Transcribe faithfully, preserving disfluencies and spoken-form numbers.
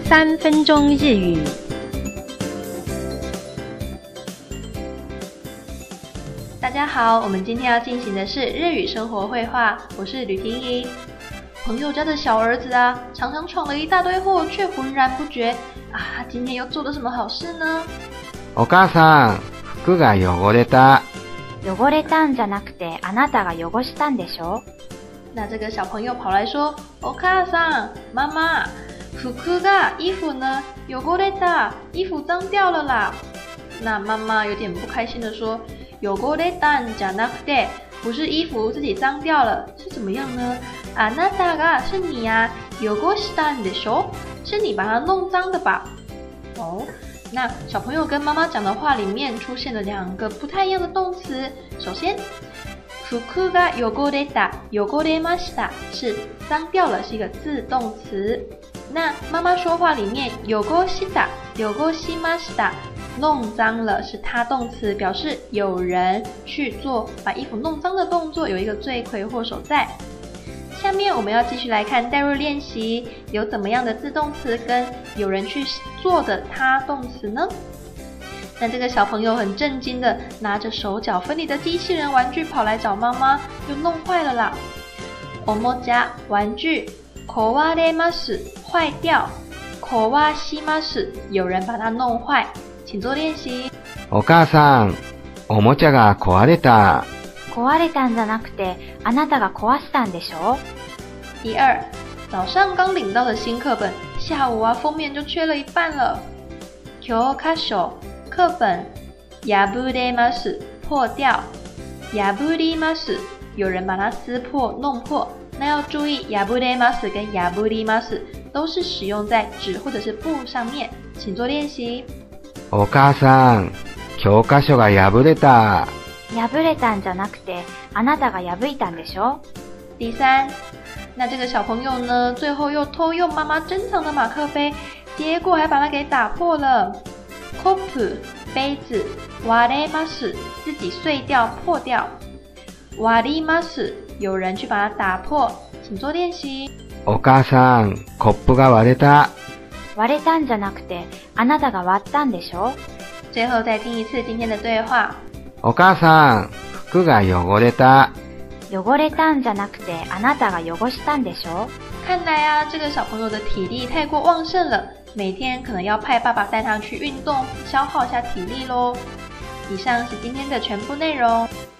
三分钟日语。大家好，我们今天要进行的是日语生活绘画，我是吕婷莹。朋友家的小儿子啊，常常闯了一大堆祸，却浑然不觉啊，今天又做了什么好事呢？ お母さん、服が汚れた。 汚れたんじゃなくて、あなたが汚したんでしょ？ 那这个小朋友跑来说：“お母さん，妈妈，服が衣服呢？汚れた，衣服脏掉了啦。”那妈妈有点不开心的说：“汚れたんじゃなくて，不是衣服自己脏掉了，是怎么样呢？あなたが是你啊，汚したんでしょ？是你把它弄脏的吧？”哦。那小朋友跟妈妈讲的话里面出现了两个不太一样的动词。首先，服が汚れた、汚れました是脏掉了，是一个自动词。那妈妈说话里面，汚した、汚しました弄脏了是他动词，表示有人去做把衣服弄脏的动作，有一个罪魁祸首在。下面我们要继续来看代入练习，有怎么样的自动词跟有人去做的他动词呢？那这个小朋友很震惊的拿着手脚分离的机器人玩具跑来找妈妈，又弄坏了啦。おもちゃ玩具，壊れます坏掉，壊します有人把它弄坏，请做练习。 お母さん、おもちゃが壊れた。 壊れたんじゃなくて、あなたが壊したんでしょ？ 第二，早上刚领到的新课本，下午啊封面就缺了一半了。教科書课本破れます破掉，破ります有人把它撕破弄破。那要注意，破れます跟破ります都是使用在纸或者是布上面，请做练习。 お母さん、教科書が破れた。 破れたんじゃなくて、あなたが破いたんでしょ？ 第三，那这个小朋友呢，最后又偷用妈妈珍藏的马克杯，结果还把它给打破了。コップ杯子，割れます自己碎掉破掉，割ります有人去把它打破，请做练习。 お母さん、コップが割れた。 割れたんじゃなくて、あなたが割ったんでしょ？ 最后再听一次今天的对话。 お母さん、服が汚れた。 汚れたんじゃなくて、あなたが汚したんでしょ？ 看来啊，这个小朋友的体力太过旺盛了，每天可能要派爸爸带他去运动，消耗一下体力咯。以上是今天的全部内容。